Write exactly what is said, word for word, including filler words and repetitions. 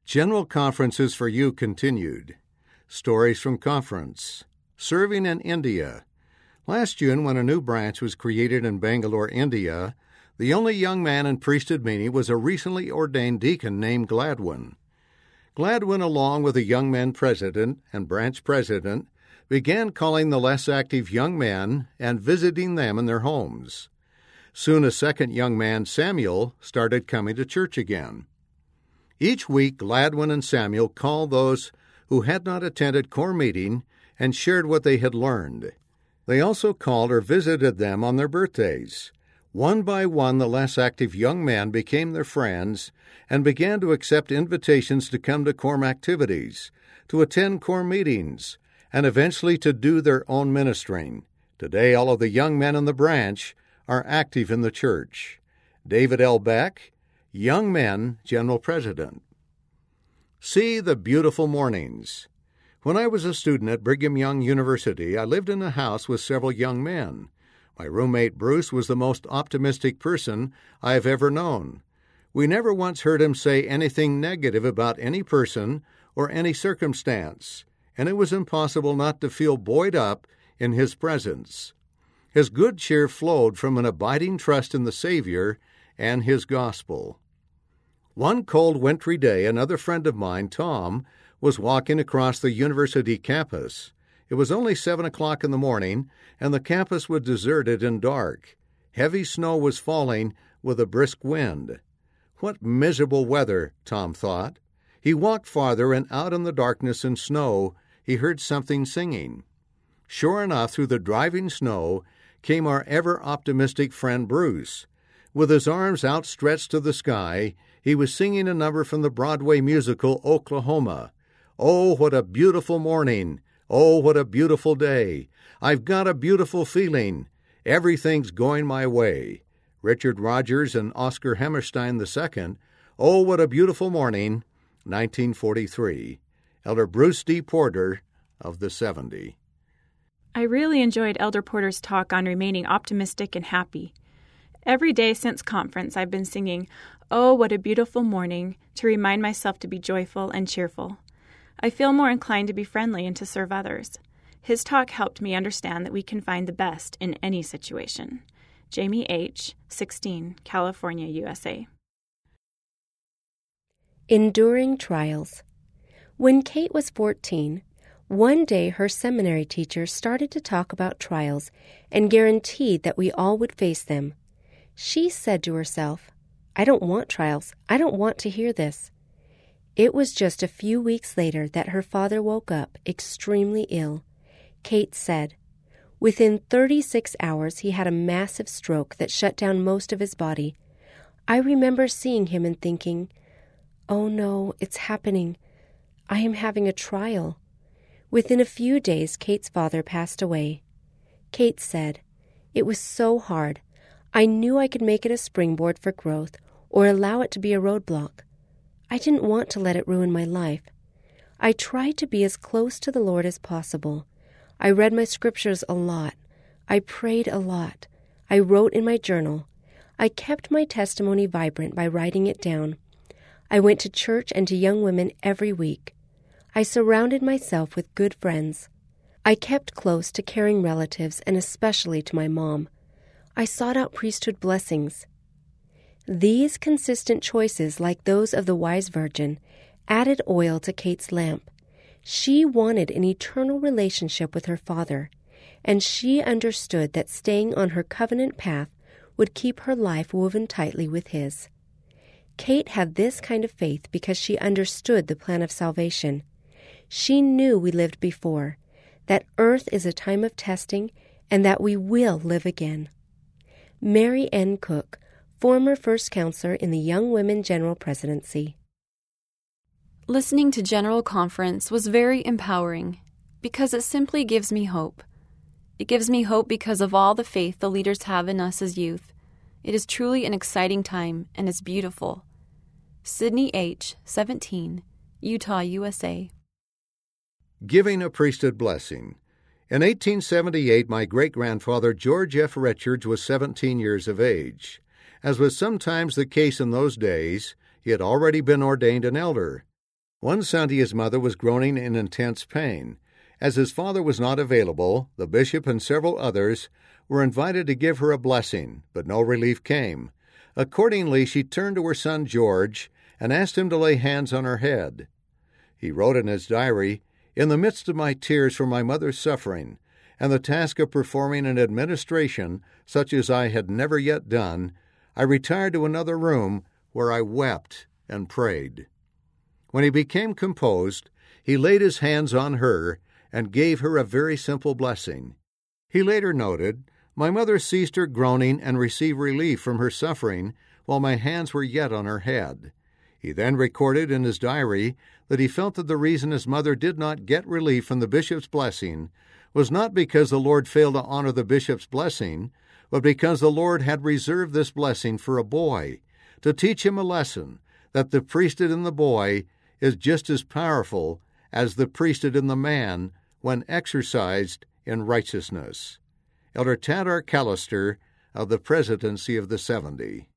General Conferences for You continued. Stories from Conference. Serving in India. Last June, when a new branch was created in Bangalore, India, the only young man in priesthood meeting was a recently ordained deacon named Gladwin. Gladwin, along with the young men president and branch president, began calling the less active young men and visiting them in their homes. Soon a second young man, Samuel, started coming to church again. Each week, Gladwin and Samuel called those who had not attended core meeting and shared what they had learned. They also called or visited them on their birthdays. One by one, the less active young men became their friends and began to accept invitations to come to core activities, to attend core meetings, and eventually to do their own ministering. Today, all of the young men in the branch are active in the church. David L. Beck, Young Men General President. See the beautiful mornings. When I was a student at Brigham Young University, I lived in a house with several young men. My roommate Bruce was the most optimistic person I have ever known. We never once heard him say anything negative about any person or any circumstance, and it was impossible not to feel buoyed up in his presence. His good cheer flowed from an abiding trust in the Savior and His gospel. One cold wintry day, another friend of mine, Tom, was walking across the university campus. It was only seven o'clock in the morning, and the campus was deserted and dark. Heavy snow was falling with a brisk wind. What miserable weather, Tom thought. He walked farther, and out in the darkness and snow, he heard something singing. Sure enough, through the driving snow came our ever-optimistic friend Bruce. With his arms outstretched to the sky, he was singing a number from the Broadway musical Oklahoma. Oh, what a beautiful morning! Oh, what a beautiful day! I've got a beautiful feeling. Everything's going my way. Richard Rogers and Oscar Hammerstein the Second. Oh, what a beautiful morning! nineteen forty-three. Elder Bruce D. Porter of the seventy. I really enjoyed Elder Porter's talk on remaining optimistic and happy. Every day since conference, I've been singing, "Oh, what a beautiful morning," to remind myself to be joyful and cheerful. I feel more inclined to be friendly and to serve others. His talk helped me understand that we can find the best in any situation. Jamie H., sixteen, California, U S A. Enduring Trials. When Kate was fourteen, one day her seminary teacher started to talk about trials and guaranteed that we all would face them. She said to herself, "I don't want trials. I don't want to hear this." It was just a few weeks later that her father woke up extremely ill. Kate said, within thirty-six hours he had a massive stroke that shut down most of his body. I remember seeing him and thinking, "Oh no, it's happening. I am having a trial." Within a few days, Kate's father passed away. Kate said, "It was so hard. I knew I could make it a springboard for growth or allow it to be a roadblock. I didn't want to let it ruin my life. I tried to be as close to the Lord as possible. I read my scriptures a lot. I prayed a lot. I wrote in my journal. I kept my testimony vibrant by writing it down. I went to church and to young women every week. I surrounded myself with good friends. I kept close to caring relatives and especially to my mom. I sought out priesthood blessings. These consistent choices, like those of the wise virgin, added oil to Kate's lamp. She wanted an eternal relationship with her Father, and she understood that staying on her covenant path would keep her life woven tightly with His. Kate had this kind of faith because she understood the plan of salvation. She knew we lived before, that earth is a time of testing, and that we will live again. Mary N. Cook, former first counselor in the Young Women General Presidency. Listening to General Conference was very empowering because it simply gives me hope. It gives me hope because of all the faith the leaders have in us as youth. It is truly an exciting time, and it's beautiful. Sydney H., seventeen, Utah, U S A. Giving a priesthood blessing. In eighteen seventy-eight, my great-grandfather George F. Richards was seventeen years of age. As was sometimes the case in those days, he had already been ordained an elder. One Sunday his mother was groaning in intense pain. As his father was not available, the bishop and several others were invited to give her a blessing, but no relief came. Accordingly, she turned to her son George and asked him to lay hands on her head. He wrote in his diary, "In the midst of my tears for my mother's suffering, and the task of performing an administration such as I had never yet done, I retired to another room where I wept and prayed." When he became composed, he laid his hands on her and gave her a very simple blessing. He later noted, "My mother ceased her groaning and received relief from her suffering while my hands were yet on her head." He then recorded in his diary that he felt that the reason his mother did not get relief from the bishop's blessing was not because the Lord failed to honor the bishop's blessing, but because the Lord had reserved this blessing for a boy, to teach him a lesson that the priesthood in the boy is just as powerful as the priesthood in the man when exercised in righteousness. Elder Tad R. Callister of the Presidency of the Seventy.